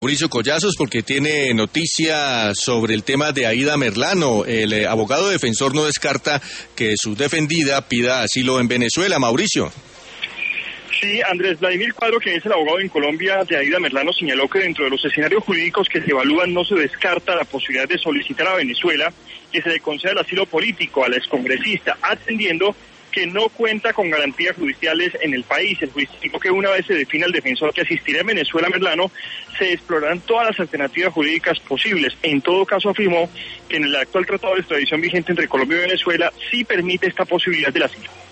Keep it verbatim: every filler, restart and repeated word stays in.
Mauricio Collazos, porque tiene noticia sobre el tema de Aida Merlano. El eh, abogado defensor no descarta que su defendida pida asilo en Venezuela. Mauricio. Sí, Andrés Vladimir Cuadro, que es el abogado en Colombia de Aida Merlano, señaló que dentro de los escenarios jurídicos que se evalúan no se descarta la posibilidad de solicitar a Venezuela que se le conceda el asilo político a la excongresista, atendiendo que no cuenta con garantías judiciales en el país. El juez dijo que una vez se defina el defensor que asistirá en Venezuela a Merlano, se explorarán todas las alternativas jurídicas posibles. En todo caso, afirmó que en el actual tratado de extradición vigente entre Colombia y Venezuela sí permite esta posibilidad del asilo.